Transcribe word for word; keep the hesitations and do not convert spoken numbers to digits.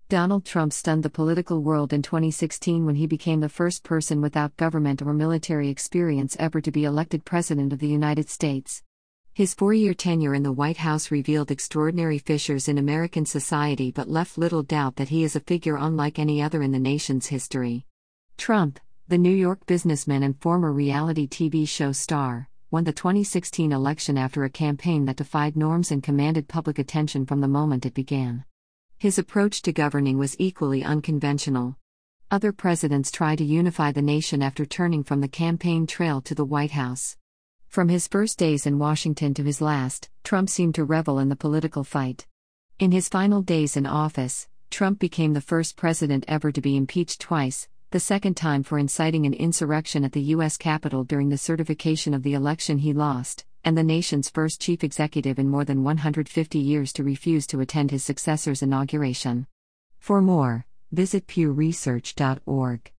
Donald Trump stunned the political world in twenty sixteen when he became the first person without government or military experience ever to be elected President of the United States. His four-year tenure in the White House revealed extraordinary fissures in American society but left little doubt that he is a figure unlike any other in the nation's history. Trump, the New York businessman and former reality T V show star, won the twenty sixteen election after a campaign that defied norms and commanded public attention from the moment it began. His approach to governing was equally unconventional. Other presidents tried to unify the nation after turning from the campaign trail to the White House. From his first days in Washington to his last, Trump seemed to revel in the political fight. In his final days in office, Trump became the first president ever to be impeached twice, the second time for inciting an insurrection at the U S Capitol during the certification of the election he lost, and the nation's first chief executive in more than one hundred fifty years to refuse to attend his successor's inauguration. For more, visit pew research dot org.